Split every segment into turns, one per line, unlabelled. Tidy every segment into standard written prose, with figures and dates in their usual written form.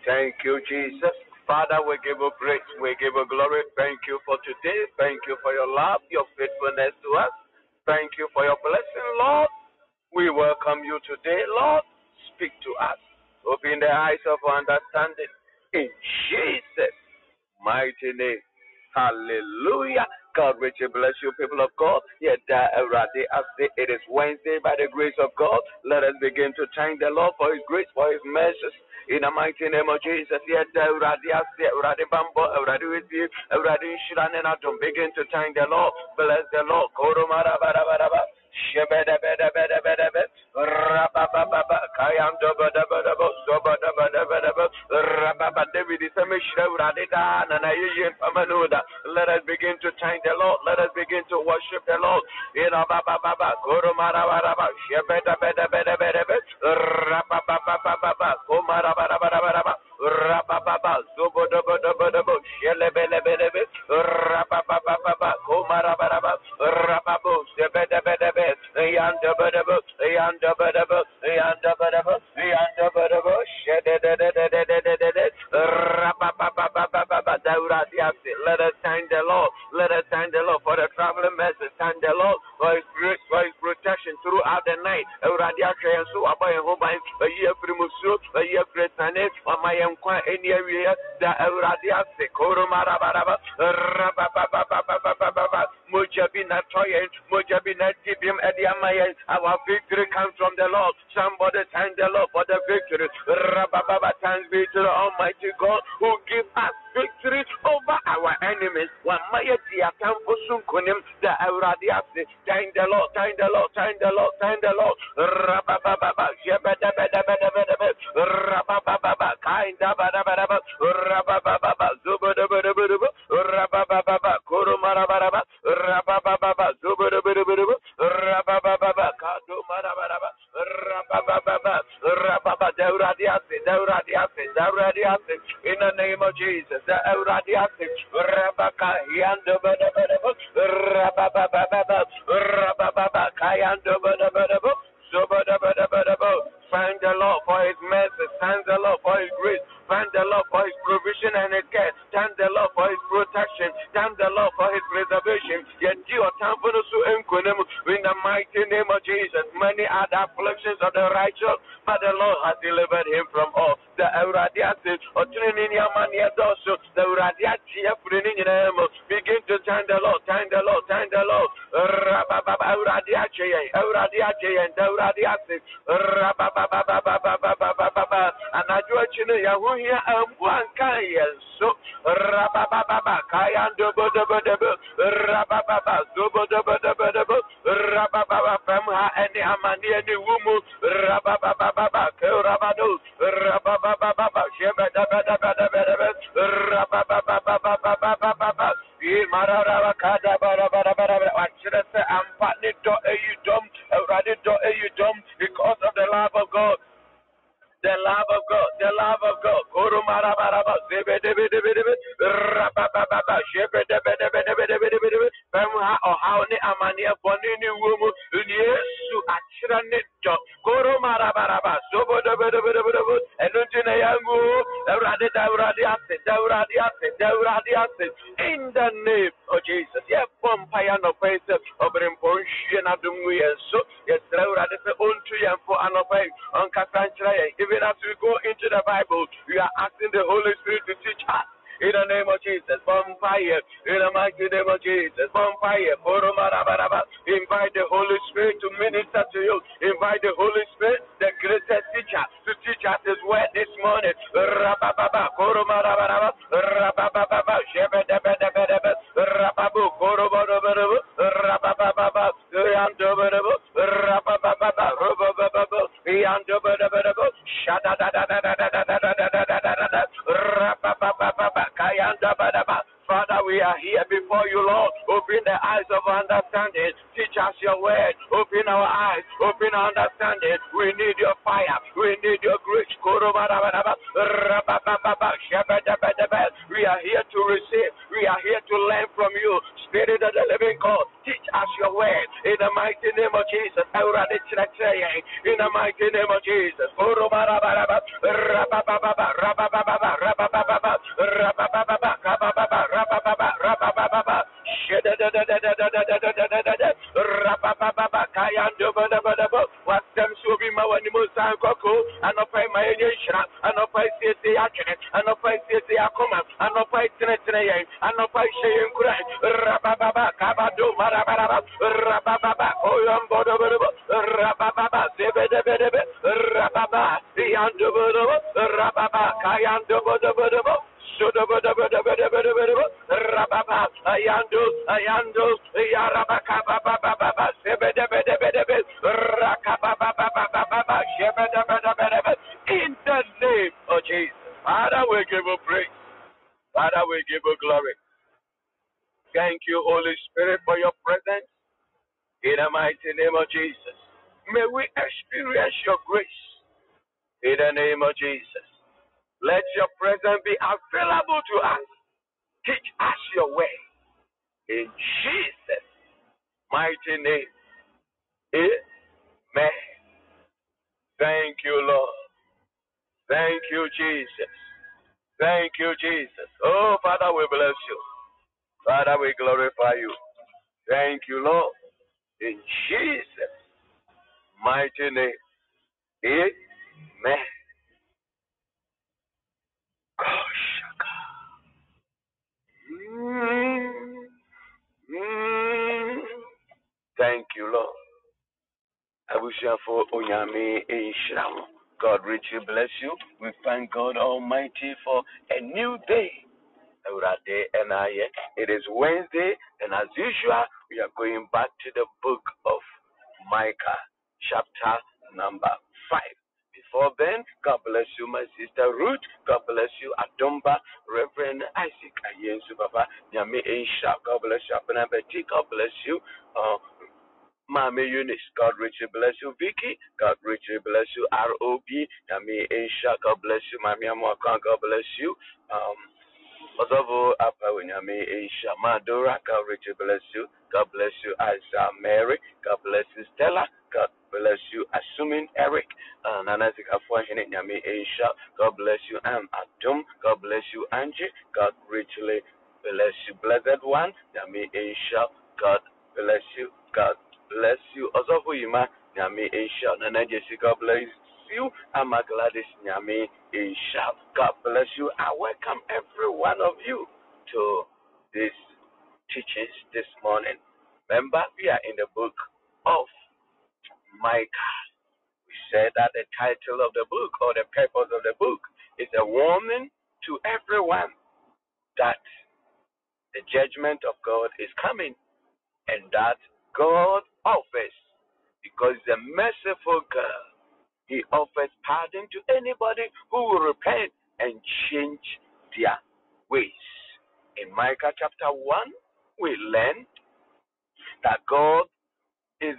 Thank you, Jesus. Father, we give you praise. We give you glory. Thank you for today. Thank you for your love, your faithfulness to us. Thank you for your blessing, Lord. We welcome you today, Lord. Speak to us. Open the eyes of understanding. In Jesus' mighty name. Hallelujah. God richly bless you, people of God. Yet, it is Wednesday by the grace of God. Let us begin to thank the Lord for His grace, for His mercies. In the mighty name of Jesus, yet Bambo, with you, begin to thank the Lord. Bless the Lord. Shebedebedebedebedebe, rabababa, kayandobedebedebe, zobedebedebedebe, rababa, David is a mishra, radida, nanayi, pamanuda. Let us begin to thank the Lord. Let us begin to worship the Lord. In Ababa, Koromarabaraba, Shebedebedebedebe, rabababa, Komarabaraba, rabababa, zobodobodobodebo, shelebelebelebe, rabababa, Komarabaraba, rababo, Shebedebedebe, Yandabadaba, Yandabadaba, Yandabadaba, Yandabadaba, Shedededededededede, Rapapapapapapa, Dauradiasi. Let us thank the Lord. Let us thank the Lord for the traveling message. Thank the Lord for His grace, for His protection throughout the night. Euradiaka and so about your home, a year primusu, a year Christiane, or my empire, any area, the Euradiasi, Koromarabaraba, Rapapapapapapa, Mujabina Toyen, Mujabina Tibium, Ediamayan. Our victory comes from the Lord. Somebody thank the Lord for the victory. Rabababa, thanks be to the Almighty God who gives us victory over our enemies. The Euradiasi. Thank the Lord, thank the Lord, thank the Lord, thank the Lord. Rabababa, Rabababa, Kinda Badababa, Rabababa, Zubadabadababa, Rabababa, Kurumarabaraba, Rabababa, Zubadabadababa, Rabababa, Kadu Marabaraba, Rabababa, Rababa, Deuradiasi, Deuradiasi, Deuradiasi, in the name of Jesus, the Euradiasi, Rabaka, Yandabadabadaba, Rabababa, Rabababa, Kayandabadabadaba, Zubadabadabadaba. Thank the Lord for His mercy. Thank the Lord for His grace. Thank the Lord for His provision and His care. Thank the Lord for His protection. Thank the Lord for His preservation. Yet you are thankful in the mighty name of Jesus. Many are the afflictions of the righteous, but the Lord has delivered him from all. The Euradiasis, or Trininiamania Dosso, the Euradiatia Frininamo. Begin to thank the Lord, thank the Lord, thank the Lord. Euradiache, Euradiache, and Euradiasis. And I do actually Yahuya and one kind so Rabababa Kayando Bodabodabo Rabababa Zobodabodabodabo Rabababa Famha and the Amani and the Wumu Rabababa Kerabado Rabababa Shebadabadabadabadaba Rabababa Marara Kada Barabara I should have said I'm partly do a dom, already do a dom because of the love of God. The love of God, the love of God. Kurumarabaraba, zebedebedebedebe, rabababa, shebedebedebedebedebe, bemha ohauni amania bonini wumu, Yesu achirane jo. Kurumarabaraba, zobodebedebedebe, enunjine yangu, dauradiase. In the name of Jesus. Yeah, Pompaya no face of Rimponshi and Adumu Yenso, yes, Raurade unto Yampo Anopai, on Casantra. Even as we go into the Bible, we are asking the Holy Spirit to teach us. In the name of Jesus, bonfire. In the mighty name of Jesus, bonfire. Invite the Holy Spirit to minister to you. Invite the Holy Spirit, the greatest teacher, to teach us His word this morning. Rabababa, Koromarabaraba, Rabababa, Shebedebedebedebe, Rababu, Korobodobodebo, Rabababa, Yandobodebo, Rabababa, Robobodebo, Yandobodebo, Shadadadadadadadadadadadada, Rabababa. Father, we are here before you, Lord. Open the eyes of understanding. Teach us your word. Open our eyes. Open our understanding. We need your fire. We need your grace. We are here to receive. We are here to learn from you. Spirit of the living God, teach us your word. In the mighty name of Jesus. In the mighty name of Jesus. Rabababa Kayando Badabadabo, what them so be my animal Sankoko, and of my nation, and of I say the action, and of I say the Akoma, and of I say and of I say in Kura, Rabababa Kabado Marababa, Rabababa Oyam Bodabo, Rabababa Zebedebedebe, Rababa, the Andobodo, Rababa Kayando Bodabo. Rababa, Ayando, Yarabaka, Sebedebedebedebe, Rakababa, Shebedebedebedebe, in the name of Jesus. Father, we give you praise. Father, we give you glory. Thank you, Holy Spirit, for your presence in the mighty name of Jesus. May we experience your grace in the name of Jesus. Let your presence be available to us. Teach us your way. In Jesus' mighty name. Amen. Thank you, Lord. Thank you, Jesus. Thank you, Jesus. Oh, Father, we bless you. Father, we glorify you. Thank you, Lord. In Jesus' mighty name. Amen. Thank you, Lord. I wish you for Onyame Ishram. God richly bless you. We thank God Almighty for a new day. It is Wednesday, and as usual, we are going back to the book of Micah, chapter number 5. Before then, God bless you, my sister Ruth. God bless you, Adomba, Reverend Isaac Ayensu Baba, Nyame Isha. God bless you, Abena Betty. God bless you, Mami Eunice. God richly bless you, Vicky. God richly bless you, ROB. Nyame Isha. God bless you, Mami Amwakon. God bless you. Ozovo Apa Nyame Isha. Madora. God richly bless you. God bless you, Isa Mary. God bless you, Stella. God bless you, Assuming Eric. Nana Zikafwa Hene Nyame Isha. God bless you, Adum. God bless you, Angie. God richly bless you, Blessed One. Nyame Isha. God bless you. God bless you. Ozovo Yima Nyame Isha. Nana Jessica bless you. Ama Gladys Nyame Isha. God bless you. I welcome every one of you to this teachings this morning. Remember, we are in the book of Micah. We said that the title of the book or the purpose of the book is a warning to everyone that the judgment of God is coming and that God offers, because he's a merciful God, he offers pardon to anybody who will repent and change their ways. In Micah chapter 1, we learned that God is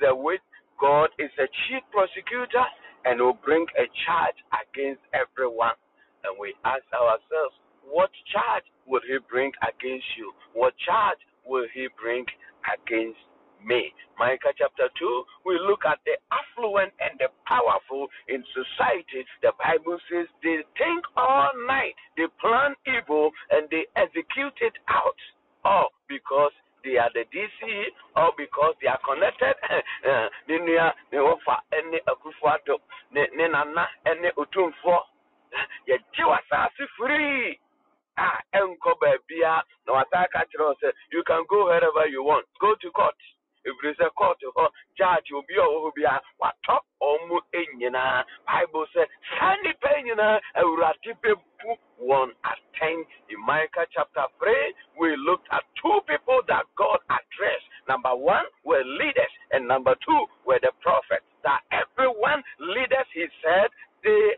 a chief prosecutor and will bring a charge against everyone. And we ask ourselves, what charge will he bring against you? What charge will he bring against me? Micah chapter 2, we look at the affluent and the powerful in society. The Bible says they think all night, they plan evil, and they execute it out. All because they are the DC, or because they are connected. They offer any akufuado, ne nana, any utumfo. You free. Enko babia. No attack at you can go wherever you want. Go to court. If there is a court, judge will be over here. What talk omu enyina? Bible said, "Sani penyina euratipe one at 10." In Micah chapter 3, we looked at two people that God addressed. Number one were leaders, and number two were the prophets. That everyone leaders, he said, they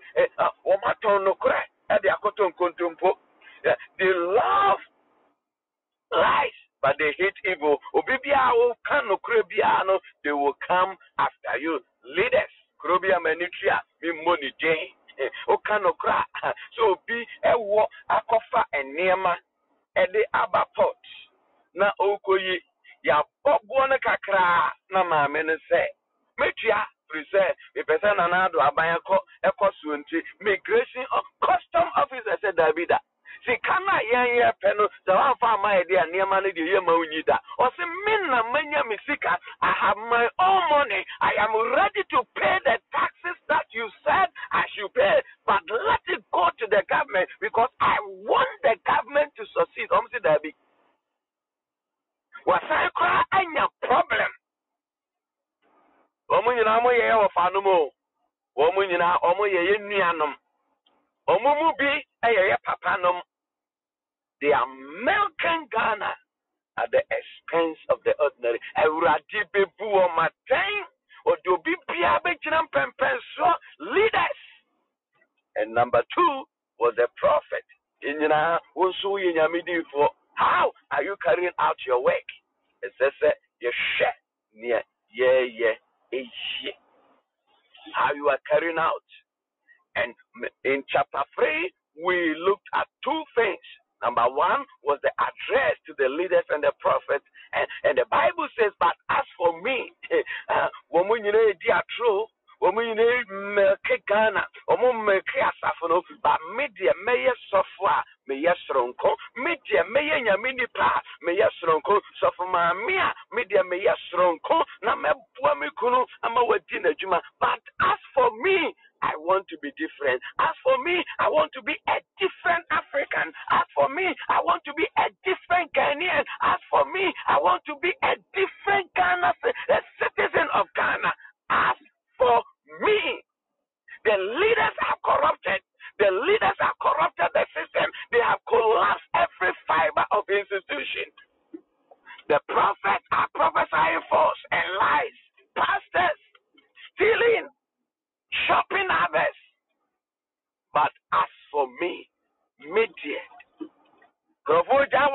love lies, but they hate evil. They will come after you. Leaders, so be a war, akofa and nema, ede abapot. Na okoye, ya bobwana kakra, na mamene se. Metia, preserve, a person anado abayako, eco suenti, migration of custom officer said Davida. See, kana yen peno the one for my idea near man the year maunida or say minna manya misika I have my own money I am ready to pay the taxes that you said I should pay but let it go to the government because I want the government to succeed say there be was I cry any problem omunyina mo ye wo fa no mo omunyina omo ye nuanom omumu bi ye papa nom. They are milking Ghana at the expense of the ordinary. Euradi bebu o matin or do be piabejinam pempenso leaders. And number 2 was the prophet. Inyina unsu yinyamidi for how are you carrying out your work? It says you share near how you are carrying out. And in chapter 3 we looked at 2 things. Number 1 was the address to the leaders and the prophets. And the Bible says, but as for me, woman, you know, dear true, woman, you know, Ghana, woman, but media may software, may yes, ronco, media may yamini pa, may yes, ronco, so for my mia, media may yes, ronco, na me buamikuno, I'm a dinner juma. But as for me, I want to be different. As for me, I want to be a different African. As for me, I want to be a different Ghanaian. As for me, I want to be a different Ghana, a citizen of Ghana. As for me, the leaders are corrupted. The leaders have corrupted the system. They have collapsed every fiber of institution. The prophets are prophesying false and lies. Pastors stealing, shopping others. But as for me, media. With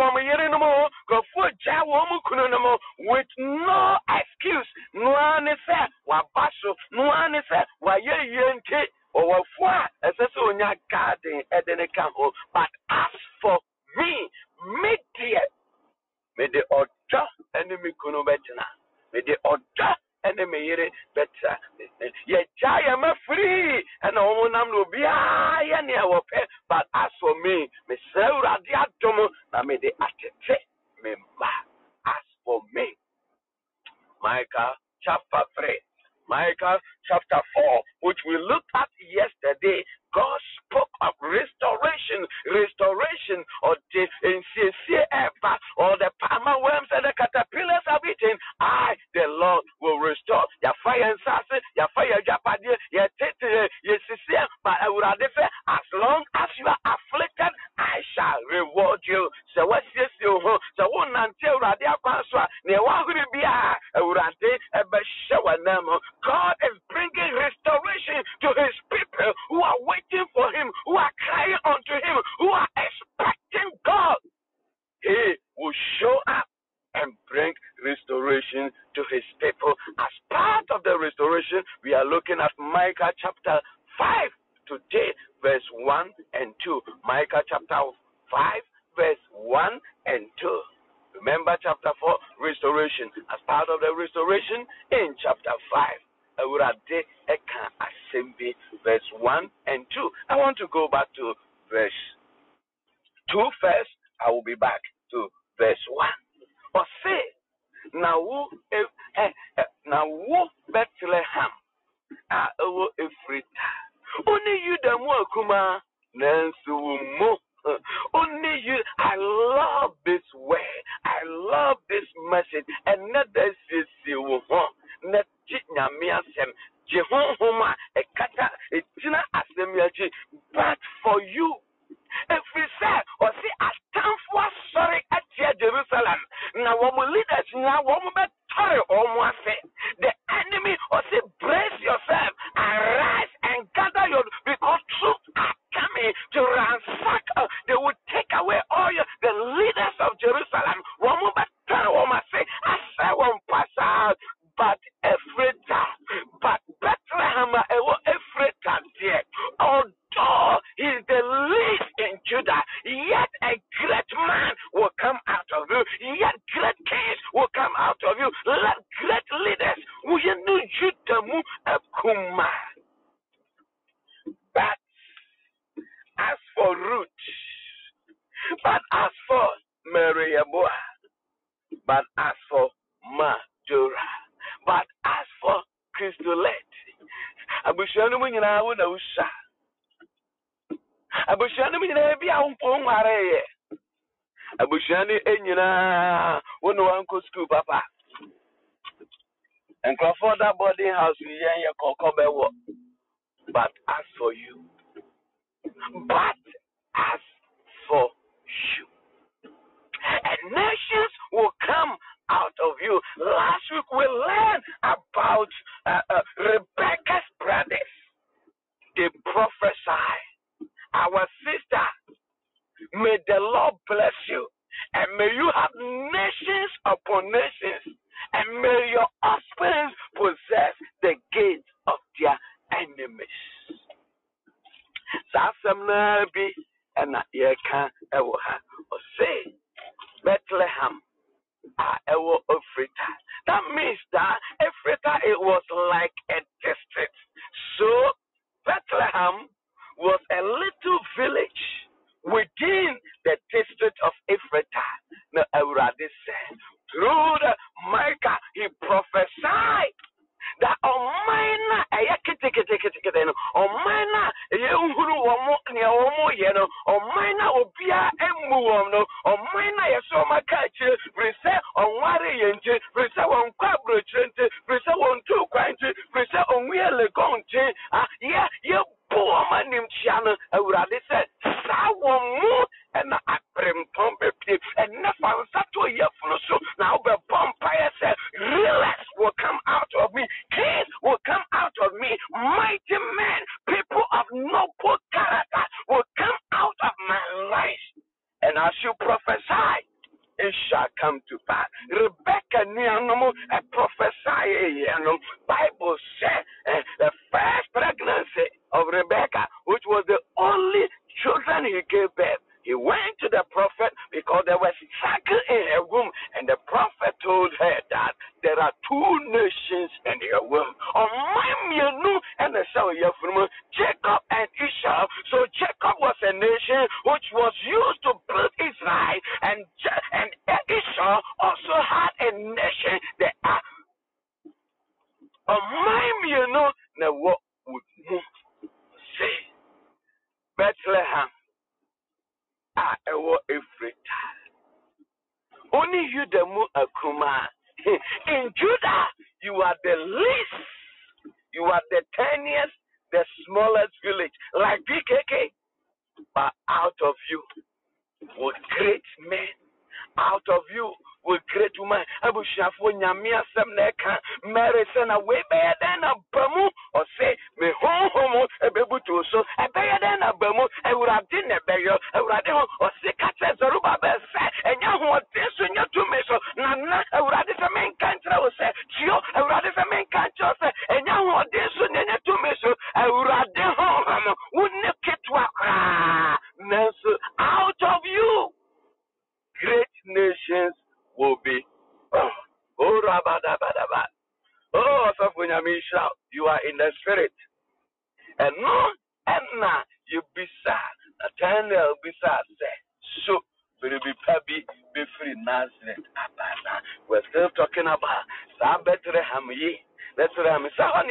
no excuse, no one said, Wabaso, no one said, why ye or garden at the campo. But as for me, media, may the order enemy kunobetina, may the order enemy better. Yet I am free, and I will be any our pet. But as for me, me Sarah diatomo, I may the attete me. As for me, Micah chapter 3, Micah chapter 4, which we looked at yesterday, God spoke of restoration, or the NCCF, or the palmer worms and the caterpillars have eaten. I, the Lord, will restore your fire and sassy, your fire, Japadia, your tete, your CCF, but I would have said, as long as you are afflicted, I shall reward you. So what's this? So one until Radia Paswa, near one will be God is bringing restoration to his people who are waiting for him, who are crying unto him, who are expecting God. He will show up and bring restoration to his people. As part of the restoration, we are looking at Micah chapter 5 today, verse 1 and 2. Micah chapter 5, verse 1 and 2. Remember chapter 4, restoration. As part of the restoration in chapter 5, verse 1 and 2. I want to go back to verse 2 first. I will be back to verse 1. Or say, now Bethlehem, only you the Mwakuma, Nansu. Only you. I love this word. I love this message. And not that you not Nyamiasem, Jehovah, a kata, a tina asemiaji, but for you. If we say, or see, a time for sorry at Jerusalem, now one leaders, now one better almost say, the enemy, or say, brace yourself and rise and gather your, because truth are coming to ransack, they will take away all the leaders of Jerusalem. One better almost say, I say one pass out, but every time, but Bethlehem, every time, dear, although he is the least in Judah, yet a great man will come out of you, yet great kings will come out of you, let great leaders will you know Judah mu akuma. But as for Ruth, Mary Yabua. But as for Madura, but as for Christolet, Abushanu Munina would know sha. Abushanu Munina be a home mare. Abushani Enina won't know Uncle School Papa. And Crawford that boarding house in your Cocobe. But as for you, but as for you, and nations will come out of you. Last week we learned about Rebecca's brothers. They prophesy. Our sister, may the Lord bless you, and may you have nations upon nations, and may your offspring possess the gates of their enemies. Sasamna be and ye can ever or say Bethlehem ever Africa. That means that Africa it was like a district. So Bethlehem was a little village within the district of Ephrata. Now, Eurade said, through the Micah, he prophesied that on mine, on mine, on mine, Obia, and Muono, on mine, I saw my catch, Brisa, on Wari, Brisa, on Cabro, Brisa, on two quantity, Brisa, on Wheel, Gonte, yeah, you poor man named Chiana, Eurade said, Sawo, and I bring pump and never Sato Yafuso. Now the vampire said, Realize will come out of me, kings will come out of me, mighty men, people of noble character will come out of my life. And I shall prophesy, it shall come to pass. Rebecca Nianomo, a prophesy, Bible said the first pregnancy of Rebecca, which was the only children he gave birth. He went to the prophet because there was struggle in her womb, and the prophet told her that there are two nations in her womb. And Jacob and Esau. So Jacob was a nation which was used to build Israel, and Esau also had a nation that now what would say Bethlehem. Only you the mu akuma. In Judah, you are the least. You are the tiniest, the smallest village, like BKK. But out of you will great men. Out of you will great woman. Abushafu nyamia semneka. Mary sena way better than a bamu. Or say, me homo ebebutu so a better than a bamu. I would have dinner beyo. I would have or say catches a ruba say. And you want this when you do me so. Nana, I would have this a main country. I would say, Gio, I would have this a main country. And you want this when you do me so. I would have the home. Wouldn't get to a out of you. Great nations will be. Oh, Rabadabadaba. Oh, Safunyamisha, you are in the spirit. And no, and now you be sad. Nathaniel be sad. So, will be Pabi, be free Nazareth. We're still talking about Bethlehem. Bethlehem.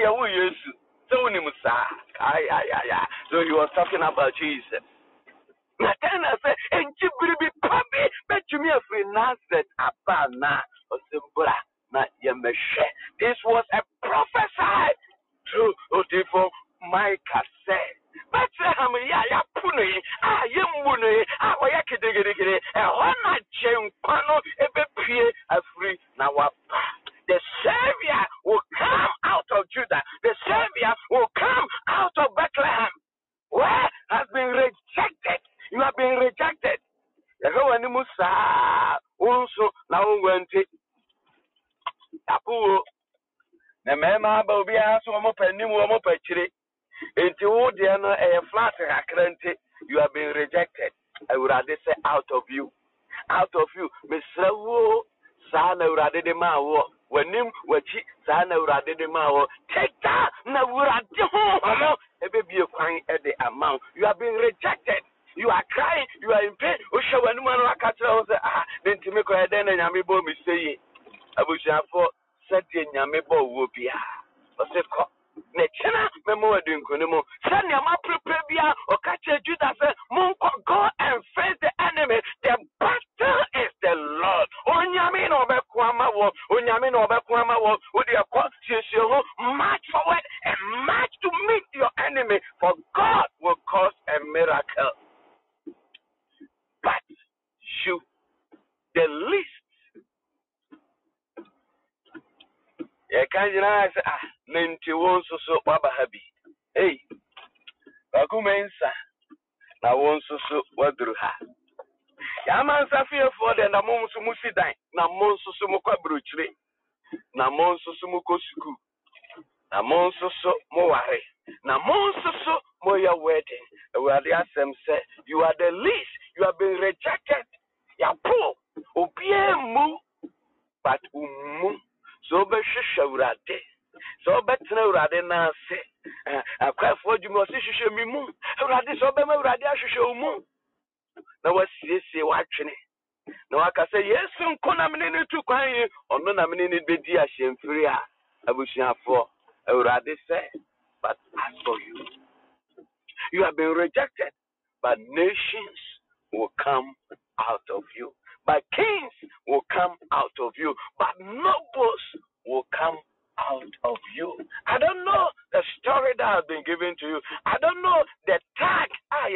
So he was talking about Jesus. Nathaniel said, and you will be Pabi, but you may free Nazareth. Abana, or Simbra, not Yameshe. This was a prophesied through Odifo Micah said. Bethlehem, ya puni, yamuni, wayakidigiri, a Jempano, a free now. The Savior will come out of Judah. The Savior will come out of Bethlehem. Where has been rejected. You have been rejected. The Musa also now went it. Apu. The Mema Bobia, so I'm open new one petri. Into Diana a flat you have been rejected. I would rather say out of you. Out of you. Miss Rawo, Sana Radema, when him, Wachi, Sana Radema, take that. Now we're at the home. A baby crying at the amount. You have been rejected. You are crying, you are in pain. ho send your prepare bia or catch a Judas go and face the enemy. The battle is the Lord. Onyame no bekwama wo onyame no bekwama wo wo de ho march forward and march to meet your enemy, for God will cause a miracle. But you, the least, you can't say, Nenti won so baba happy. Hey, Bakumensa, na won so wadru ha. Yaman Safia for the Namonsu Musidai, Namonsu Sumuka Bruchre, Namonsu Sumuko Suku, Namonsu Moare, Namonsu Moya wedding. Where the Assem said, you are the least, you have been rejected. Ya poor, Opiemu, but Umu, so be Shawrade, so better Rade na say, I cry for you must show me moon, Radi so be Radia show moon. Now what's this watching? Now I can say yes, soon Konamini to crying, or no Namini Bedia Shemfria. I wish you have for a Radi say, but as for you, you have been rejected, but nations will come out of you, but kings will come out of you, but nobles will come out of you. I don't know the story that has been given to you. I don't know the tag I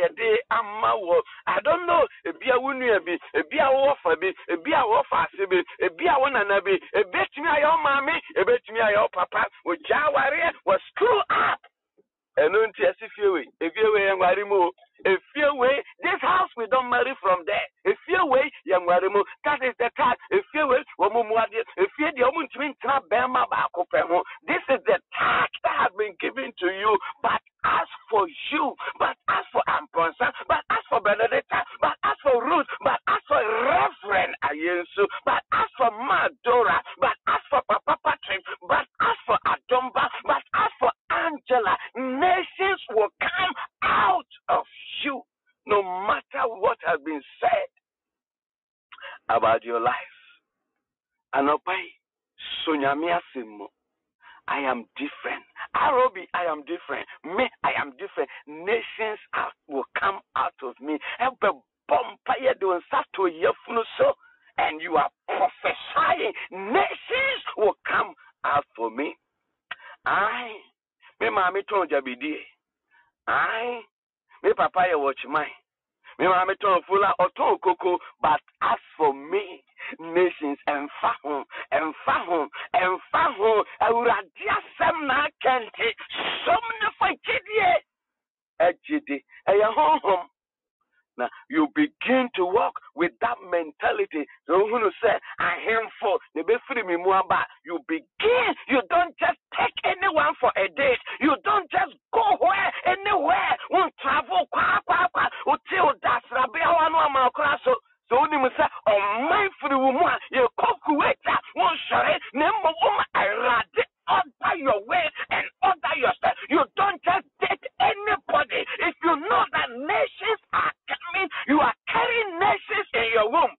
don't know if you are winning a bit, if you are offer be, if you are offer sibi, if you are one and a bit, a bit me your mommy, a bit me your papa, with Jawari was screw up. And don't you see if you were young Marimo, if you way, this house we don't marry from there. If you way, young Marimo, that is the tag. If you way, if you the woman twin trap Bema Bakopemo, this is the tag that has been given to you. But as for you, but as for Amponsa, but as for Benedetta, but as for Ruth, but as for Reverend Ayensu, but as for Madora, but as for Papa Patrick, but as for Adomba, but as for Angela, nations will come out of you, no matter what has been said about your life. Anopai, Sonyamia Simo, I am different. Arobi, I am different. Me, I am different. Nations will come out of me. And you are prophesying. Nations will come out for me. Me mami ton jabidi. Me papa ya watch mine. Me mami ton fula oton koko. But as for me, nations and fahon. Uradia semna kente. Somna fakidie. Ejidi. Eya hom. Now you begin to walk with that mentality. So who say I am for the free me muamba. You begin, you don't just take anyone for a date. You don't just go where anywhere. Won't travel until that's so when you say on my free woman, you calculate one share number woman I order your way and order yourself. You don't just date anybody. If you know that nations are coming, you are carrying nations in your womb.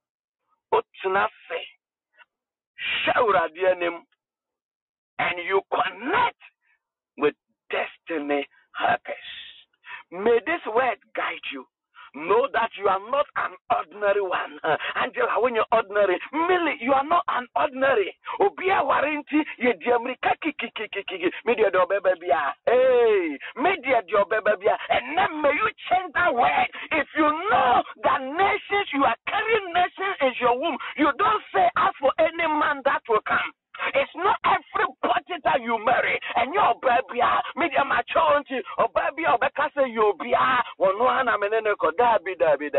And you connect with destiny helpers. May this word guide you. Know that you are not an ordinary one. Angela, when you're ordinary, Millie, you are not an ordinary. Obia warranty, ye diamrika kiki. Media do bebebia. Hey, media do bebebia. And then may you change that word. If you know that nations, you are carrying nations in your womb, you don't say, as for any man that will come. It's not everybody that you marry, and your baby, media maturity, or baby, or because you'll be one meneko, Dabby.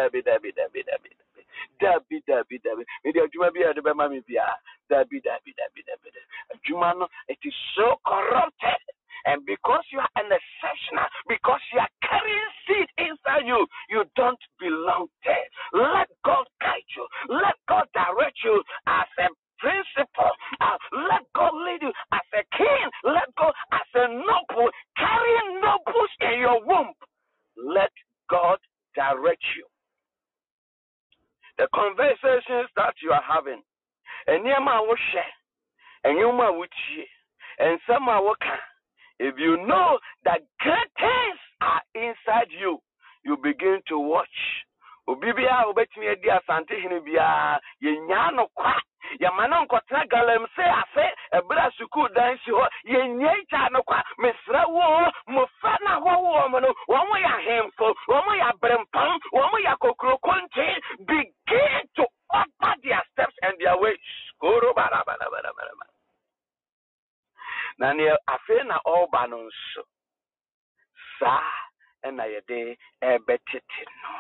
Media Jumabia, the Bamami Bia, Dabby. Jumano, it is so corrupted. And because you are an exceptional, because you are carrying seed inside you, you don't belong there. Let God guide you. Let God direct you as a principle. Let God lead you as a king. Let God as a noble, carrying nobles in your womb. Let God direct you. The conversations that you are having, and Yama will share, and Yuma will cheer, and some will come. If you know that great things are inside you, you begin to watch. Obibia obetimi edi asante hene bia yenya no kwa yamana nkotra galamse afe ebra suku dansi ho yenya cha no kwa mesra wo mo fa na wo mo no wo ya hemfo wo ya brempam wo ya kokro konti begin to order their steps and their ways. Koro bara bara bara bara. Na ne afe na oba no nso sa na yede ebetete no.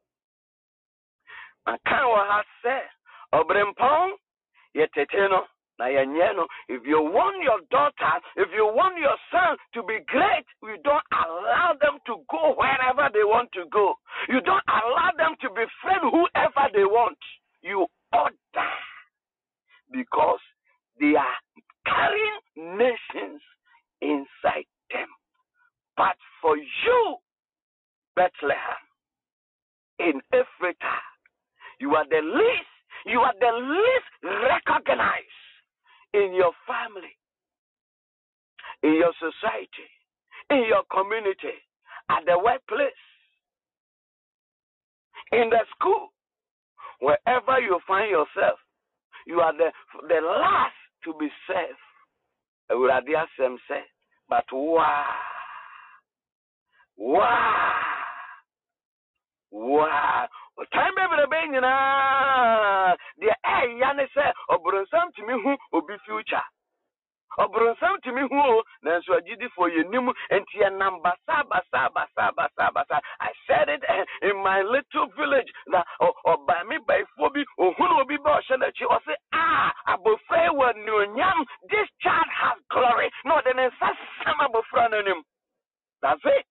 Akan wa ha se obrempon yeteteno na yenyeno. If you want your daughter, if you want your son to be great, you don't allow them to go wherever they want to go. You don't allow them to befriend whoever they want. You order, because they are carrying nations inside them. But for you, Bethlehem, in Africa, you are the least. You are the least recognized in your family, in your society, in your community, at the workplace, in the school, wherever you find yourself. You are the last to be saved. But wow. Time baby the ben na the yane say obronsam timi hu obi future. Obronsam timi hu na so agidi for yenim enti number saba. I said it in my little village that by me by phobi ohun obi ba ohelechi o say abofra wa nyonyam, this child has glory. No, then some abofra nanim. That's it.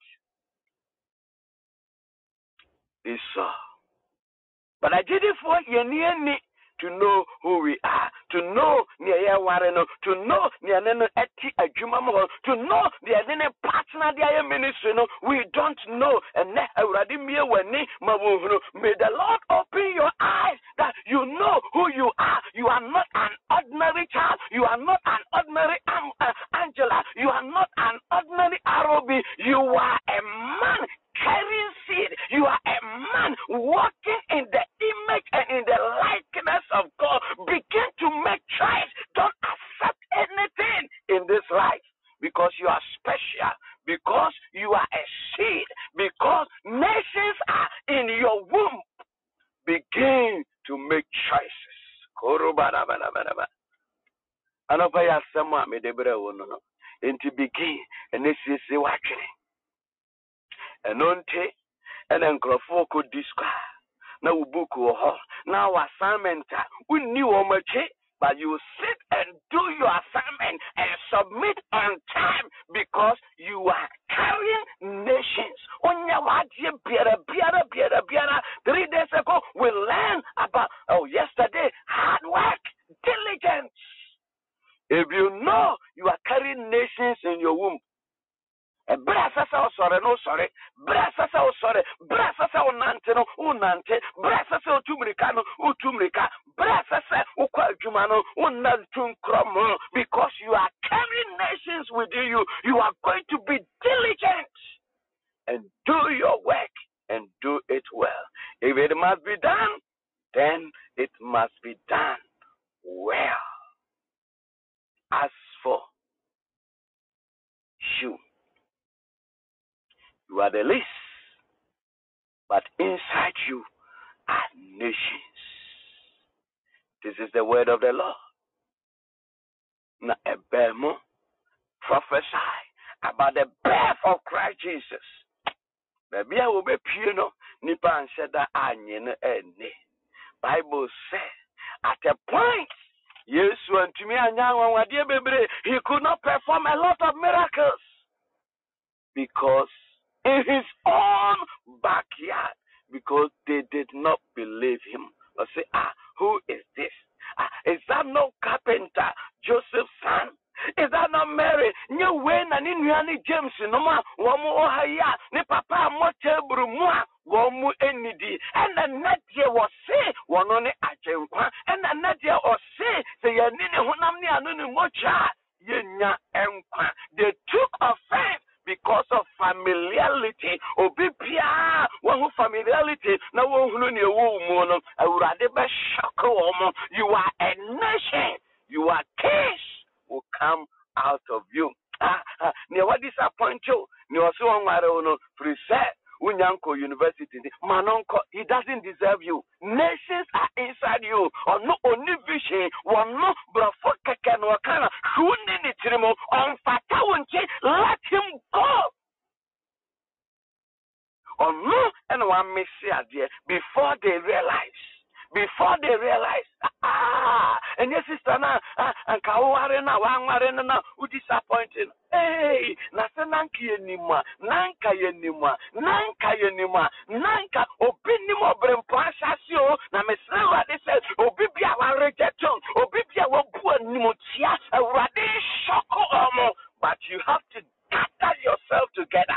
Esau. But I did it for Yeniani to know who we are, to know near Wareno, to know near Eti Ajumamo, to know the partner their ministry. No, we don't know. And may the Lord open your eyes that you know who you are. You are not an ordinary child. You are not an ordinary Angela. You are not an ordinary Arobi. You are a man carrying seed. You are a man walking in the image and in the likeness of God. Begin to make choice. Don't accept anything in this life, because you are special, because you are a seed, because nations are in your womb. Begin to make choices. And over here, someone made a better one. And to begin, and this is the watching. And then Crawford could describe. Now book now assignment. We knew much, but you sit and do your assignment and submit on time, because you are carrying nations. 3 days ago we learned about yesterday hard work, diligence. If you know you are carrying nations in your womb. Brasa sa sorry no sorry. Brasa sa sorry. Brasa sa unante no unante. Brasa sa utumrika no utumrika. Brasa sa ukwa adwuma no unantum kromo, because you are carrying nations within you. You are going to be diligent and do your work and do it well. If it must be done, then it must be done well. As for you, you are the least, but inside you are nations. This is the word of the Lord. Now, Ebemo prophesy about the birth of Christ Jesus. Baby, I will be piano. Nipa and said that Bible says at a point, yes, when to me he could not perform a lot of miracles, because in his own backyard, because they did not believe him. Or say, who is this? Is that no carpenter, Joseph's son? Is that not Mary? New Wayne and Indiana James, no more, one more higher, ne papa, moche brumua, one more enidi. And the Nadia was say, one only at and the Nadia was say, say, Yanini Hunamni Anuni Mocha, Yenya Enqua. They took offense familiarity obibia wo familiarity na wo hunu ne wo mu no awurade be shock wo. You are a nation, you are kings will come out of you. Ne what disappoint you ne also onware no preset Unyanko University, Manonko, he doesn't deserve you. Nations are inside you. Or no only vision, one no brafokaka no kana, shuni trimo, on fatawunche, let him go. Or no, and one missy idea before they realize. Before they realize, and yes, sister, and Kawarena, Wangarena, who disappointed. Hey, Nasananki Nima, Nanka Yenima, Nanka Yenima, Nanka, Opinimo Brempasasio, Namesra, they said, Obibia rejection, Obibia Wabuanimutia, a radish shoko, but you have to gather yourself together.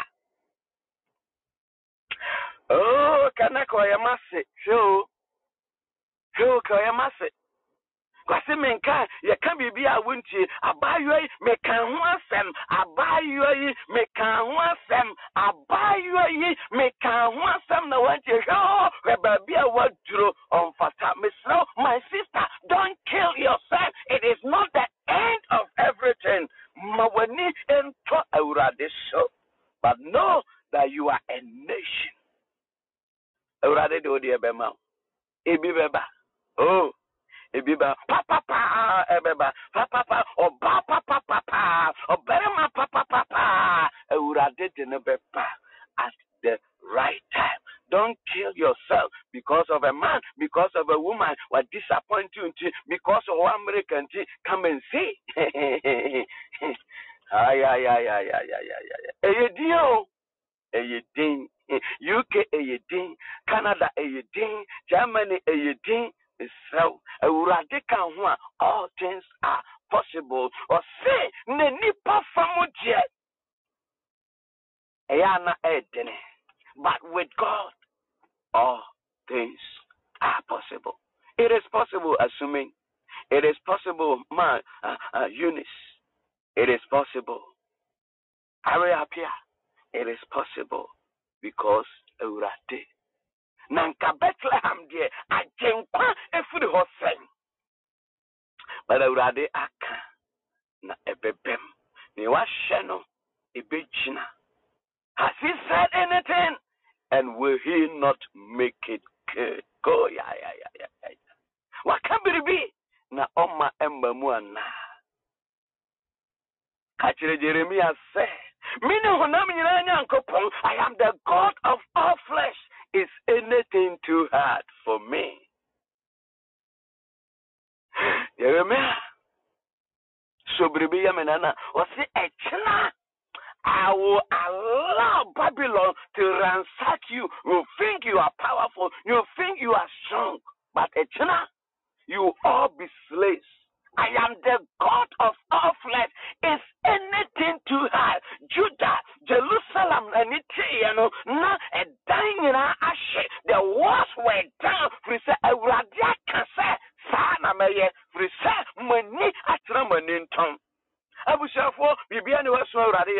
Oh, Kanako Yamase, show. Kayamase. Kwasi menka ye kan bibi a wunti abayoyi mekan ho asem abayoyi mekan ho asem abayoyi mekan ho asem na wanti ho rebabi a waduro on fata mesro. My sister, don't kill yourself. It is not the end of everything. Mawani ento awurade so, but know that you are a nation. Awurade do die bema ebi beba. Oh, ebiba papa ebeba papa oba papa oberema papa urade de nebeba at the right time. Don't kill yourself because of a man, because of a woman, or disappoint you because of one American. Come and see. Eyedin, UK eyedin, Canada eyedin, Germany eyedin. So, all things are possible. Or say, Nenipa Famuje. Ayana Edene. But with God, all things are possible. It is possible, assuming. It is possible, man, Eunice. It is possible. Ariapia. It is possible because Eurate. Nanka Bethlehem dear, I can't every horse saying. But I would aka na ebebem. Ni wa sheno ebechina. Has he said anything? And will he not make it good? Go ya. What can be na oma emba muana? Kachire Jeremiah said, I am the God of all flesh. Is anything too hard for me? Jeremiah, so Bribiya Menana, or say, I will allow Babylon to ransack you. You think you are powerful, you think you are strong, but you all be slaves. I am the God of all flesh. Is anything too hard? Judah, Jerusalem, and now a dying in our ashes. The walls were down. For say, I will say, Sana Maye, for say, Mani Atramaninton. I will say, for Bibiani was already,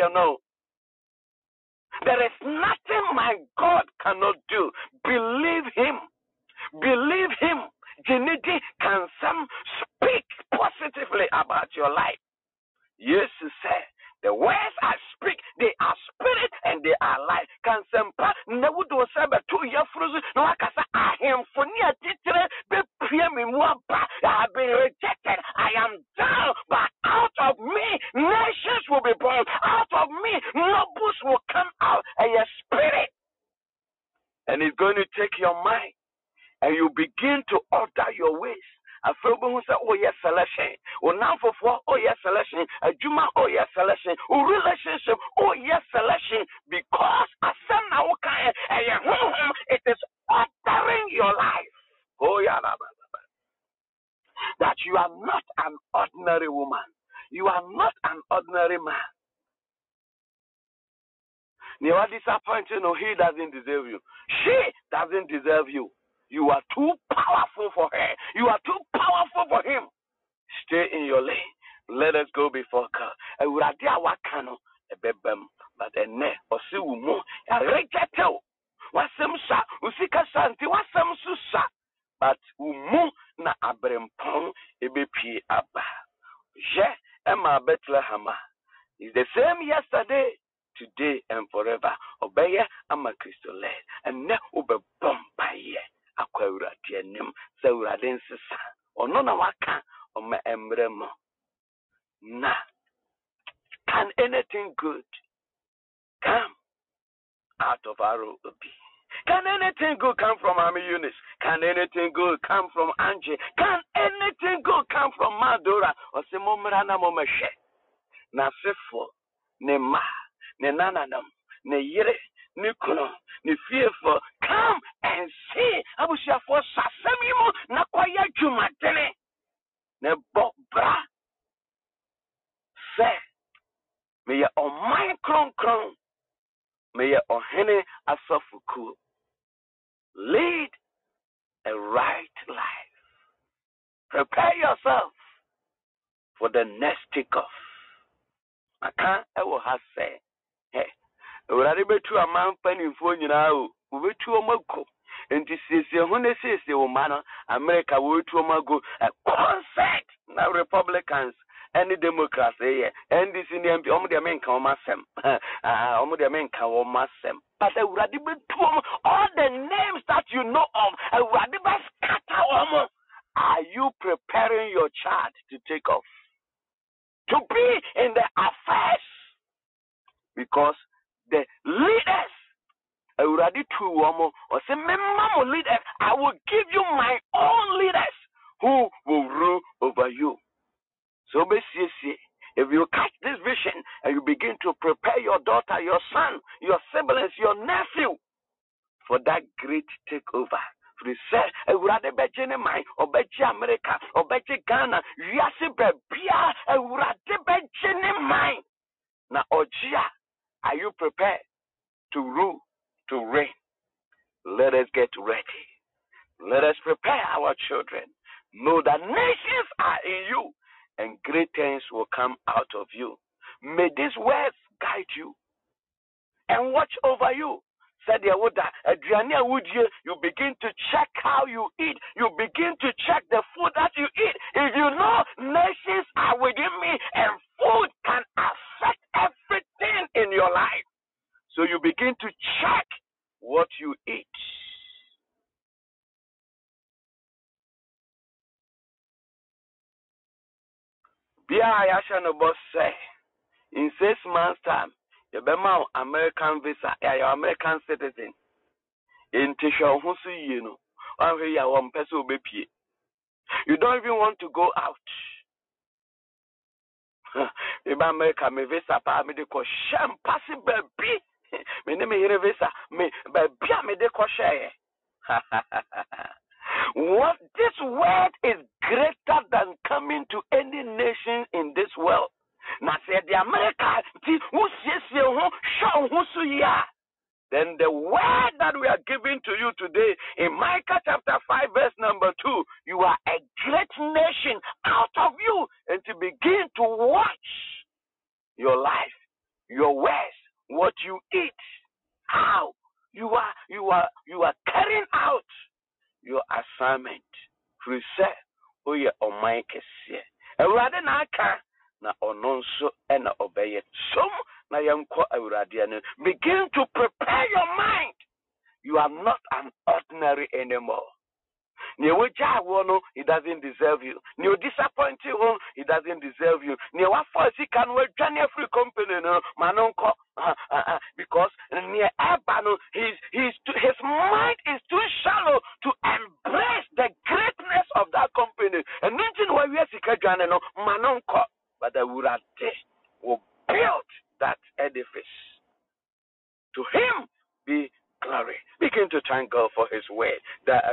there is nothing my God cannot do. Believe him. Believe him. Geneti can some speak positively about your life. Yes, sir. The words I speak, they are spirit and they are life. Can some never do sabe 2 years frozen? No, I can say I am for near teacher. Be premium. I have been rejected. I am down, but out of me, nations will be born. Out of me, nobles will come out, and your spirit, and it's going to take your mind. And you begin to order your ways. A friend who said, oh yes, selection. Or now for oh yes, selection. A Juma, oh yes, selection. Or relationship, oh yes, selection. Because it is ordering your life. Oh yeah, that you are not an ordinary woman. You are not an ordinary man. You are disappointed. No, he doesn't deserve you. She doesn't deserve you. You are too powerful for her. You are too powerful for him. Stay in your lane. Let us go before God. but ene osi umu ya rejected. Wasem sa usika santi wasem susa, but umu na abrempon ebepie aba. Je ema Bethlehem is the same yesterday, today, and forever. Obeye ama Kristo led. And ne ube bompaye akwa urade anim sa urade nsesa. Ono na waka oma emremo. Na can anything good come out of our obi? Can anything good come from Ami Eunice? Can anything good come from Angie? Can anything good come from Madura? Osimomra na momeshe. Na sefo ne ma ne nananam ne yere ne kuno ne fiefo, come and see abusia for sasemimo na kwaya jumadene ne bobra se me ye on my kron me ye ohene asofuku lead a right life. Prepare yourself for the next takeoff. Aka ewo ha say hey, urare betu aman panimfo nyina o betu omako enti siesie ho ne siesie wo ma no America wo betu omago a concert na Republicans and Democrats NDC ni MP omo de menka o masem omo de menka o masem but urare betu all the names that you know of urare ba scatter omo. Are you preparing your child to take off, to be in the affairs? Because the leaders, I will leaders, I will give you my own leaders who will rule over you. So basically, if you catch this vision and you begin to prepare your daughter, your son, your siblings, your nephew for that great takeover. They said, I would rather be Germany or be America or be Ghana. Yasi bebia, I would rather be Germany. Now, Ojia, are you prepared to rule, to reign? Let us get ready. Let us prepare our children. Know that nations are in you and great things will come out of you. May these words guide you and watch over you. Said you begin to check how you eat. You begin to check the food that you eat. If you know nations are within me and food can affect everything in your life. So you begin to check what you eat. Say in 6 months' time, you be American visa, you're American citizen. In Tisha, you know, you don't even want to go out. If America me visa pa me de ko sham pass baby. Me ne me here visa me baby me de ko share. What this word is greater than coming to any nation in this world. Now say the America ti who see ho show who so ya. Then the word that we are giving to you today in Micah chapter 5 verse number 2, you are a great nation out of you, and to begin to watch your life, your words, what you eat, how you are carrying out your assignment. For say, oh yeah, oh my case, rather not na ononso and obey it. Some na yanko awuradiane. Begin to prepare your mind. You are not an ordinary anymore. He doesn't deserve you. You disappoint you, he doesn't deserve you. Can we join every company manonko because his mind is too shallow to embrace the greatness of that company. And nothing why we are manonko. But the Wurate will build that edifice. To him be glory. Begin to thank God for his word. That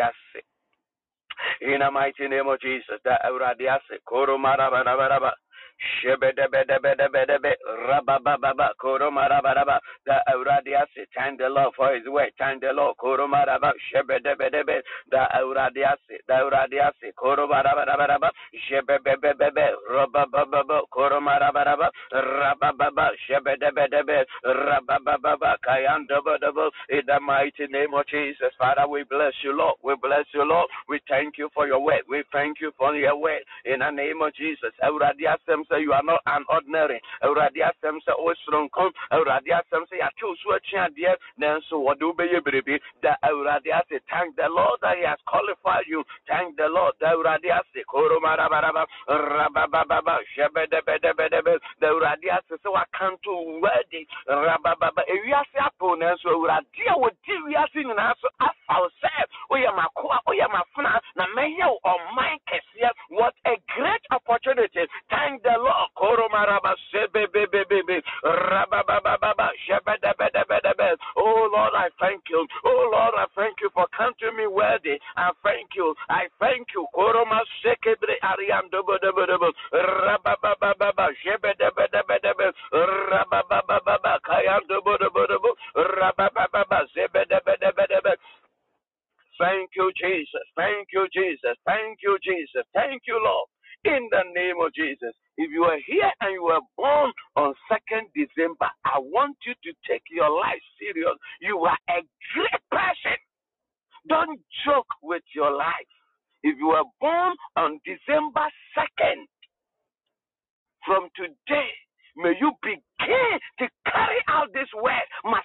in the mighty name of Jesus. That Koro Marabaraba. Shebedebedebedebedebe, rabababa, koromarababa, the Auradiasi, thank the Lord for his word, thank the Lord, koromaraba, shebedebedebe, the Auradiasi, koromarababa, shebebebebe, rabababa, koromarababa, rabababa, shebedebedebe, rabababa, kayandabadaba, in the mighty name of Jesus. Father, we bless you, Lord, we bless you, Lord, we thank you for your word, we thank you for your word, in the name of Jesus. Auradiasi, say you are not an ordinary. Auradiasi, say osronkom, Auradiasi, say I choose what you are, then so what do be baby? The Auradiasi, thank the Lord that he has qualified you, thank the Lord, the Auradiasi, Koromarabaraba, Rabababa, Shebedebedebedebe, the Auradiasi, so I can't do worthy, Rabababa, if you are opponents, so Auradia would deal with us in us, ourselves, we are my core, we are my friend, now may you or my case, what a great opportunity. Thank the Lord. Koromaraba sebebebebebe, rababababa, shebedebedebedebe. Oh Lord, I thank you. Oh Lord, I thank you for counting me worthy. I thank you. I thank you. Koroma sekebre ariandobodobodebo, rababababa, shebedebedebedebe, rababababa, kayandobodobodebo, rababababa, sebedebedebedebe. Thank you, Jesus. Thank you, Jesus. Thank you, Jesus. Thank you, Lord. In the name of Jesus. If you are here and you were born on 2nd December, I want you to take your life serious. You are a great person. Don't joke with your life. If you were born on December 2nd, from today, may you begin to carry out this word.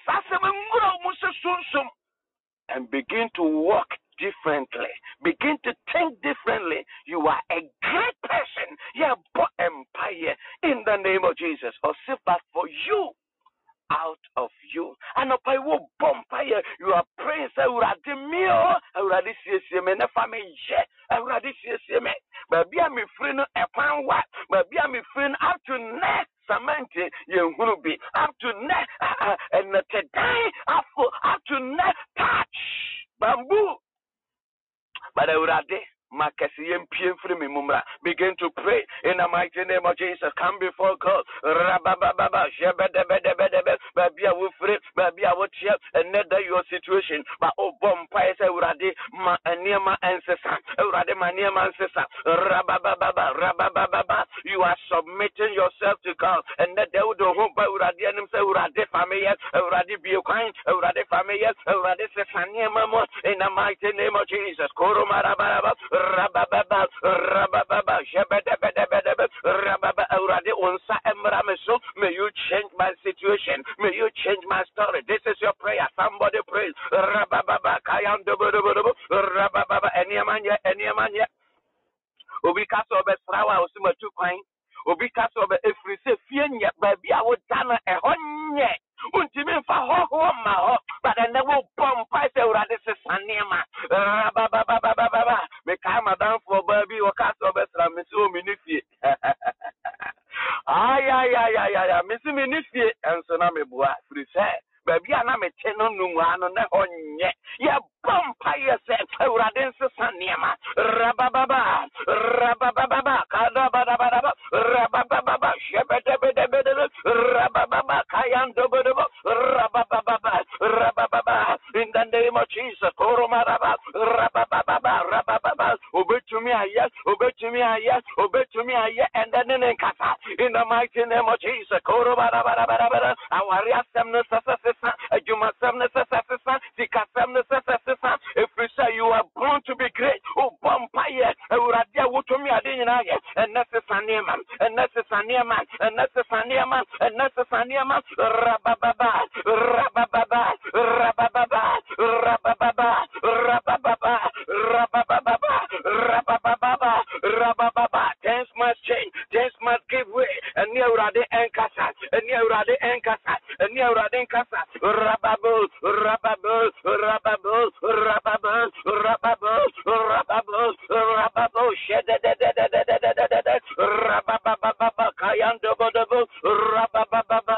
And begin to walk differently. Begin to think differently. You are a great person. You are born empire in the name of Jesus. Or sit back for you. Out of you. And if I will bumpire, you are praying, I will add me, I will add this, and if I may, I will add this, but be a me friend, a pound what, but be a me friend up to next. Samantha, you will be up to next, and today, up to next touch bamboo. But I will add it. Begin to pray in the mighty name of Jesus. Come before God. Baby, I will free. Baby, I will cheer. Another your situation. But oh, bompire say urade ma anema ancestor. Urade ma anema ancestor. You are submitting yourself to God. And that they will do home by urade and say urade family. Urade be kind. Urade family. Urade se sanema mo. In the mighty name of Jesus. Koromarababa. Rabababa, may you change my situation. May you change my story. This is your prayer. Somebody prays. Rabababa, Rabababa, Anyamanya. Ubikaso Besrawa, Osima Tuquine. Ubikaso Efrise Fienya, baby, I would done a honye. Untimin for ho, but I never bomb Pisa Radis Sanema. Rabababa, Mekama down for baby or Caso Besra, Miss Minifi. Ay, Miss Minifi, and Soname Bois, Frise. Baby, I'm a tenon numano na honye. Ya bompa yourself, Radin Sanema. Rabababa, Kadababa, Rabababa, Shebedebedebede, Rabababa, Kayandobodobo, Rabababa, in the name of Jesus, Koromaraba, Rabababa, obey to me, yes, and then in Kasa, in the mighty name of Jesus, Koromaraba, our Riasemness, Jumasemness, Sikasemness, if we say you are born to be great, oh, Bompire, Radia Wutomi Adina, and necessary man, and necessary man, and necessary man, and necessary man, Rabababa, Rabababa, Rabababa, Rabababa, Rabababa, Rabababa, Rabababa, Rabababa, things must change, things must give way, and near Rade and Casa, and near Rade and Casa, and near Rade and Casa, Rababul, Rababul, Rababul, Rababul, Rababul, Rababul, Rababul, Rabababa, Kayandobodobo, Rabababa,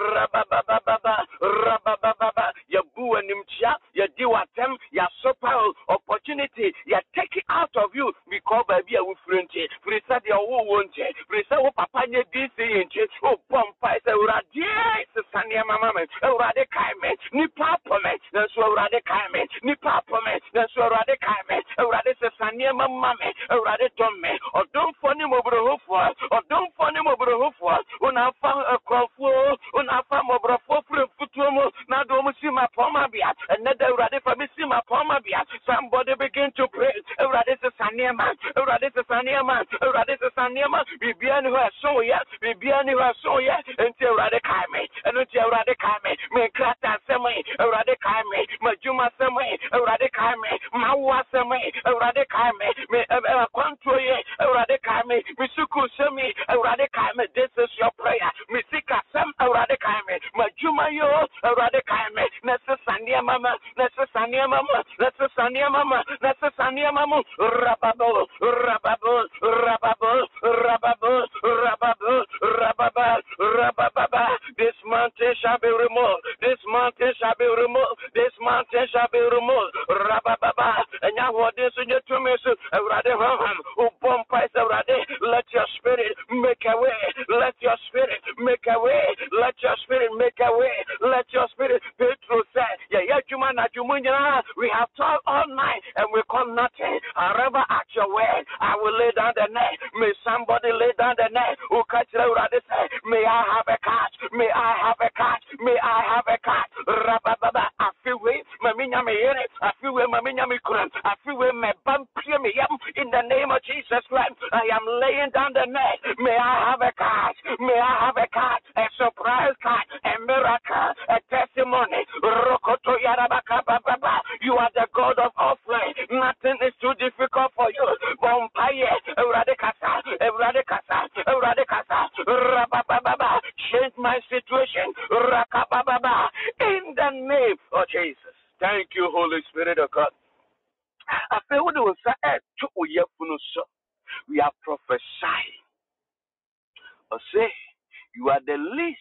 Rabababa, Yabu and Nimcha, Yadiwatem, Yasopal, opportunity, you take it out of you because baby I will friend you. Prisa the won't you. Prisa Papa nipa pome nanso awurade kan me nipa pome nanso awurade kan me awurade se sane mama me awurade dom me odomfo ni mobrohofo odomfo ni mobrohofo una fa akrofo una fa mobrofo fremfutuo mu na do mu si ma poma bia eneda awurade fa me si ma poma bia somebody begin to pray awurade se sane ma awurade se sane ma awurade se sane ma bibia ni ho so ya bibia ni ho so ya enti awurade kan me enti awurade kan me krata semai awurade kan me majuma semai awurade kan me mawa semai awurade kan me control ye awurade kan me suku semi awurade kan me. This is your prayer misika sem awurade kan me majuma yo awurade kan me necessania mama necessania mama necessania mama necessania mama rababo rababo rababo rababo rababo rababa rababa. This mountain shall be removed. This mountain shall be removed. This mountain shall be removed. Rababa. And now what is in your two minutes? Let your spirit make a way. Let your spirit make a way. Let your spirit make a way. Let your spirit. Petro said, we have talked all night and we come nothing. However, at your word, I will lay down the net. May somebody lay down the net. May I have a catch? May I have a catch? May I have a catch? Rababa, I feel way, Maminya me here, I feel way, Maminya me kuran, I feel way, me bump me in the name of Jesus Christ. I am laying down the net. May I have a catch? May I have a catch? A surprise catch, a miracle, a testimony. Rokoto Yarabaka Baba, you are the God of offering. Nothing is too difficult for you. Bompaye, Radikasa, Radikasa, Radikasa, Rababa, change my situation. Rakababa, in the name of Jesus. Thank you, Holy Spirit of God. I feel we are prophesying. I say, you are the least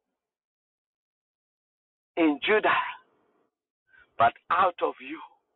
in Judah, but out of you,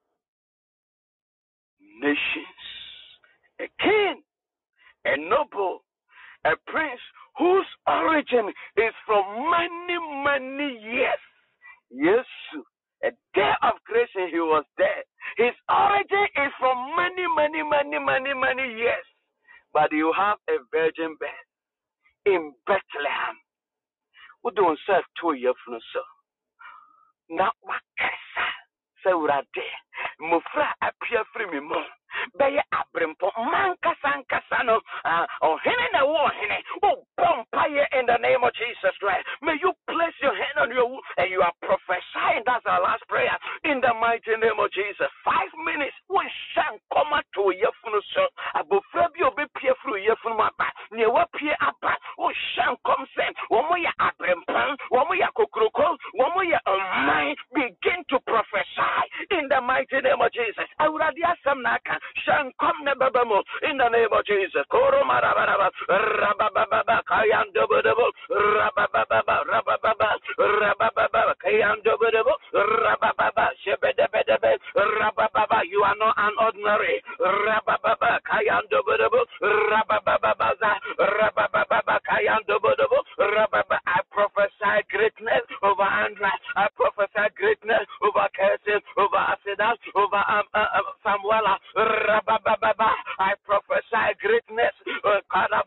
nations, a king, a noble, a prince whose origin is from many, many years. Yes, a day of creation he was there. His origin is from many, many, many, many, many years. But you have a virgin birth in Bethlehem. Who don't serve 2 years from so. Now what say Mufra appear free me more. Beye abrimpo mankasankasano hene war hene bompaye in the name of Jesus Christ. May you place your hand on your and you are prophesying. That's our last prayer in the mighty name of Jesus. 5 minutes we shall come to yefunu so abofrabio be pie fru yefunu aba ne wa pie aba we shall come send womo ya abrimpan womo ya kokroko womo ya begin to prophesy in the mighty name of Jesus. I would have some naka shan come nebabamo in the name of Jesus. Koro marababa rabababa kayan dobodobo rabababa rabababa rabababa kayan dobodobo rabababa shebedebedebe rabababa. You are not an ordinary rabababa kayan dobodobo rabababa rabababa kayan dobodobo rabababa. I prophesy greatness over Andra. I prophesy greatness over curses, over accidents, over Samuela. I prophesy greatness over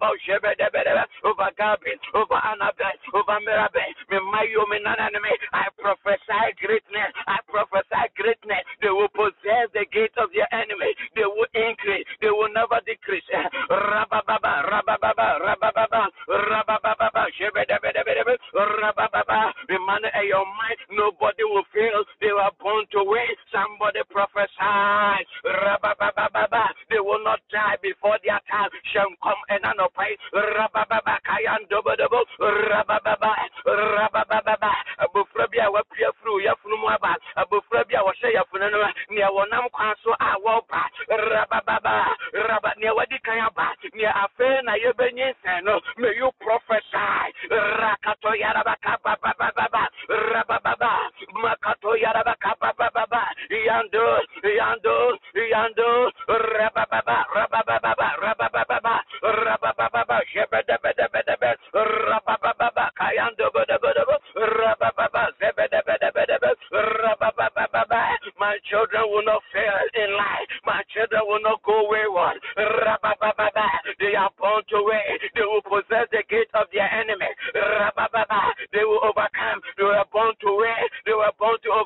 Gabi, over Annabelle, over Mirabel. I prophesy greatness. I prophesy greatness. They will possess the gates of their enemy. They will increase. They will never decrease. Rabababa, rabababa, rabababa, rabababa, rabababa. Remember your mind. Nobody will fail. They were born to win. Somebody prophesy. Rabababa. They will not die before their time. Shall come and anopai. Rabababa. Kayan dobodobo. Rabababa. Rabababa. Abufrabia wa pia fru ya funumaba. Abufrabia wa sheya funanwa. Nia wonam kwanso awopa. Rabababa. Rabba nia wadi kayaba. Nia afe na yebenye seno. May you prophesy. Rakato yarabaka bababa. Rabababa. Makato yarabaka bababa. Yando. Rabababa. Rabababa. Rabababa. Rabababa. Shebedebedebedebe. Rabababa. Kayando bedebedebe. Rabababa. Zebedebedebedebe.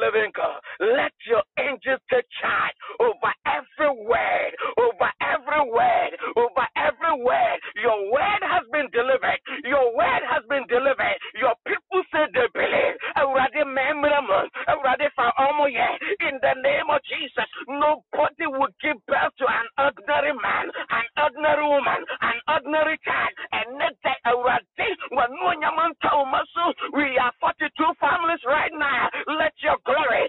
living God, let your angels take charge over every word, over every word, over every every word. Your word has been delivered. Your word has been delivered. Your people say they believe. In the name of Jesus, nobody would give birth to an ordinary man, an ordinary woman, an ordinary child. And we are 42 families right now. Let your glory.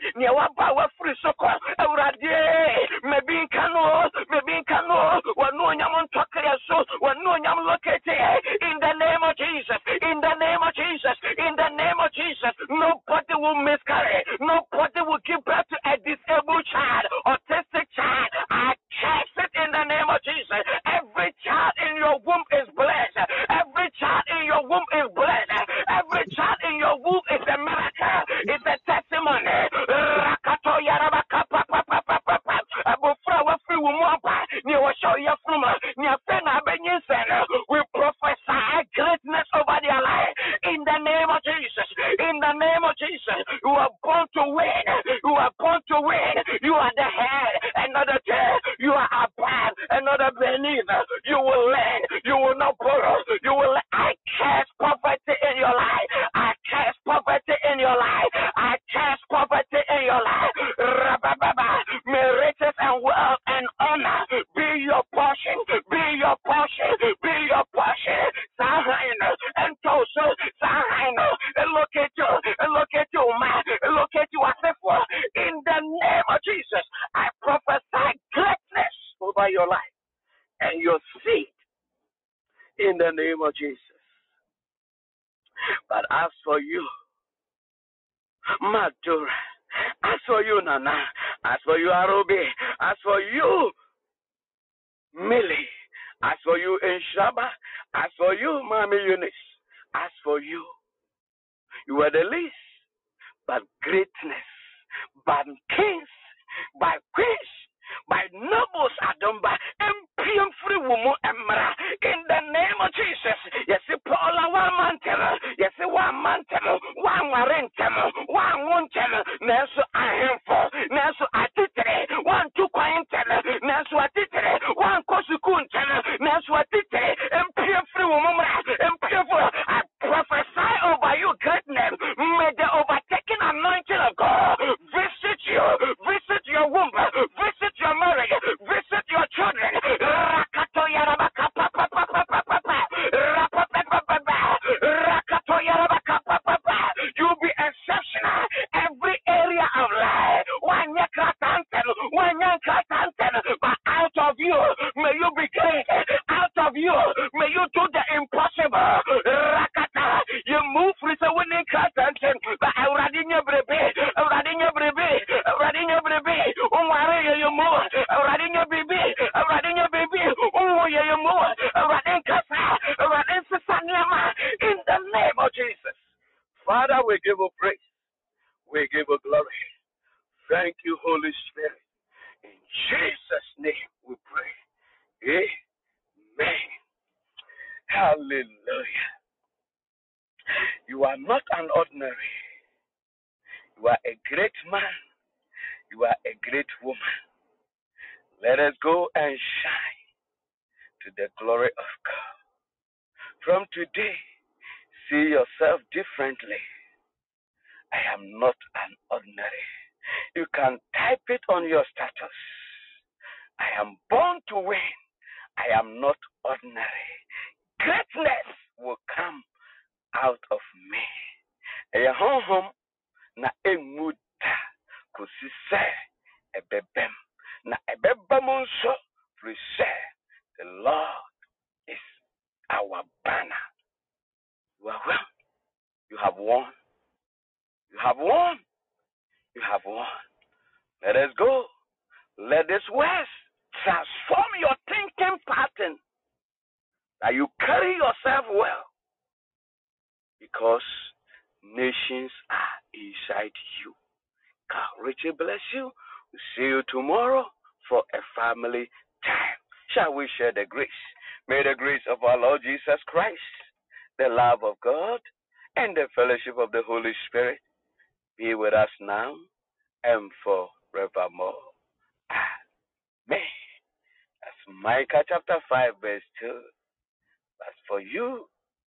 In the name of Jesus, in the name of Jesus, in the name of Jesus, nobody will miscarry, nobody will give birth to a disabled child, autistic child. I cast it in the name of Jesus. Every child in your womb is blessed. Every child in your womb is blessed. Every child in your womb is a miracle. It's a testimony. We prophesy greatness over their life in the name of Jesus. In the name of Jesus, you are born to win. You are born to win. You are the head and not the tail. You are above and not beneath. You will learn. You will not borrow. You will. I cast poverty in your life. I cast poverty in your life. I cast poverty in your life. May riches and wealth and honor be your portion. Be your portion. Be your portion. And also, look at you, man. Look at you, in the name of Jesus, I prophesy greatness over your life and your seed in the name of Jesus. But as for you, Madura, as for you, Nana, as for you, Arobi, as for you, Millie, as for you, Enshaba, as for you, Mami Eunice, as for you, you are the least, but greatness, by kings, by queens, by nobles are done by MPM free woman emra. In the name of Jesus, yes, Paula one mountain, yes, one mountain, one warentem, one mountain, Nesu Ahemfo, Nesu Atitre, one two quinten, Nesu Atitre, one Kosukunten, Nesu Atitre, MPM free woman, MPM. I prophesy over you greatness. May the overtaking anointing of God visit you, visit your womb, visit your marriage, visit your children. You'll be exceptional every area of life. But out of you, may you be great. Out of you, may you do the impossible. You move with a winning content, but I already know baby. You move, already know baby. Oh, yeah, you move, in the name of Jesus. Father, we give you praise. We give you glory. Thank you, Holy Spirit. In Jesus' name we pray. Amen. Hallelujah. You are not an ordinary. You are a great man. You are a great woman. Let us go and shine to the glory of God. From today, see yourself differently. I am not an ordinary. You can type it on your status. I am born to win. I am not ordinary. Greatness will come out of me. Na emuda kusise ebebem na ebebamunso please. The Lord is our banner. You are well. You have won. You have won. You have won. Let us go. Let this words transform your thinking pattern, that you carry yourself well, because nations are inside you. God richly bless you. We'll see you tomorrow for a family time. Shall we share the grace? May the grace of our Lord Jesus Christ, the love of God, and the fellowship of the Holy Spirit be with us now and forevermore. Amen. Micah chapter 5, verse 2. As for you,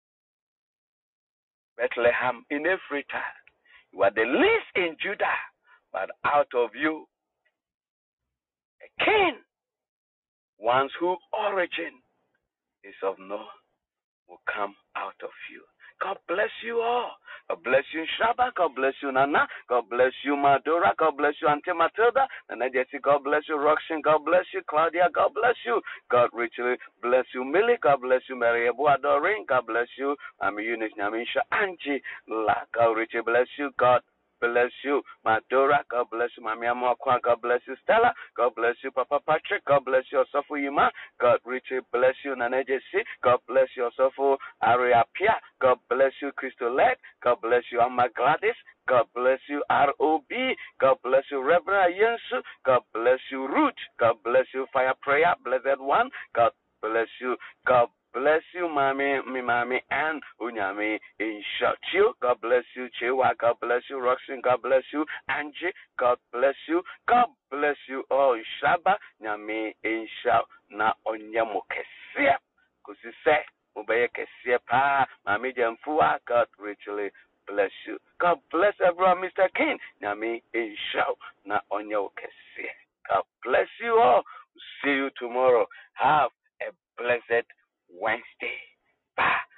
Bethlehem in Ephrathah, you are the least in Judah, but out of you, a king, one whose origin is of no, will come out of you. God bless you all. God bless you, Shaba. God bless you, Nana. God bless you, Madura. God bless you, Auntie Matilda. Nana Jessie. God bless you, Roxanne. God bless you, Claudia. God bless you. God richly bless you, Millie. God bless you, Mary Adoring. God bless you, Eunice Nyamisha Angie. God richly bless you. God bless you, Madura. God bless you, Mami Amakwa. God bless you, Stella. God bless you, Papa Patrick. God bless you, Osofu Yima. God richly bless you, Nana Jessie. God bless you, Osofu Aria Pia. God bless you, Christolette. God bless you, Amma Gladys. God bless you, R.O.B. God bless you, Reverend Yensu. God bless you, Ruth. God bless you, Fire Prayer, Blessed One. God bless you. God bless you, Mami, and Unyami in you. God bless you, Chewa. God bless you, Roxanne. God bless you, Angie. God bless you. God bless you all. Shaba, Nyami in na Onyamu Kesia. Kusise, Mubeye Kesia Pa, Mami Jamfua. God richly bless you. God bless everyone, Mr. King. Nyami in na Onyamu Kesia. God bless you all. See you tomorrow. Have a blessed Wednesday. Bye.